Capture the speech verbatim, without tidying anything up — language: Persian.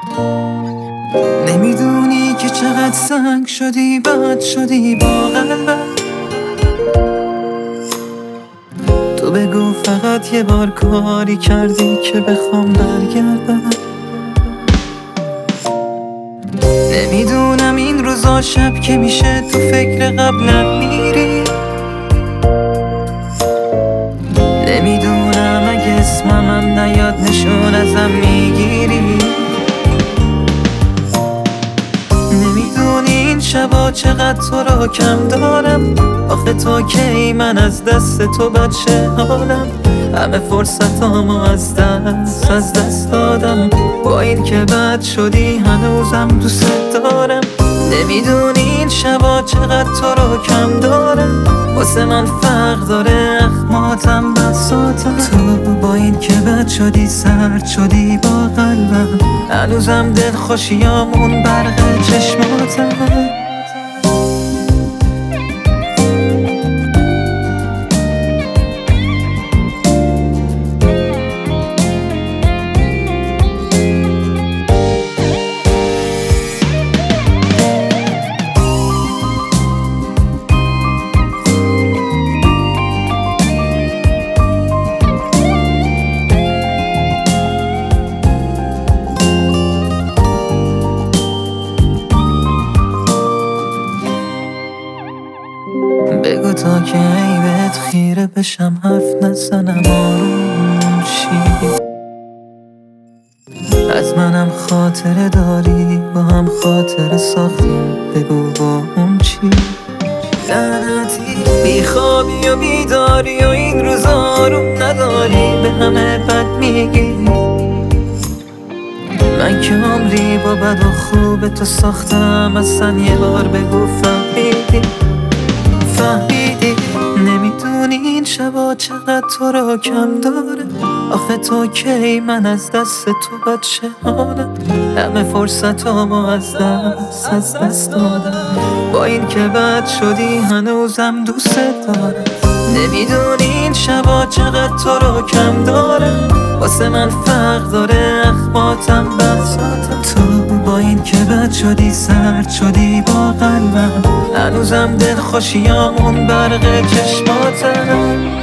نمیدونی که چقدر سنگ شدی، بد شدی با قلبم. تو بگو فقط یه بار کاری کردی که بخوام برگردم. نمیدونم این روزا شب که میشه تو فکر قبلم میری. نمیدونم اگه اسممم نیاد نشون ازم میگیری. نمیدونی این شبا چقدر تو را کم دارم. آخه تا کی من از دست تو بچه حالم. همه فرصتامو از دست از دست دادم. با این که بد شدی هنوزم دوست دارم. نمیدونی این شبا چقدر تو را کم دارم. واسه من فرق داره اخماتم بساتم. تو با این که بد شدی سرد شدی با قلبم. هنوزم دل خوشیامون برق چشماتم. بگو تا که عیبت خیره بشم حرف نزنم آروم شی. از منم خاطره داری با هم خاطره ساختیم. بگو با اون چی؟ لعنتی بیخوابی و بیداری و این روزا آروم نداری. به همه بد میگی. من که عمری با بد و خوب تو ساختم. اصلا یه بار بگو فهمیدی فهمیدی. نمیدونی این شبا چقدر تو را کم داره. آخه تو کی من از دست تو بچه حالم. همه فرصتامو از دست از دست دادم. با این که بد شدی هنوزم دوست دارم. نمیدونی این شبا چقدر تو را کم داره. واسه من فرق داره اخماتم بساتم. تو با این که بد شدی سرد شدی با قلبم. هنوزم دل خوشیامون برق چشماتم.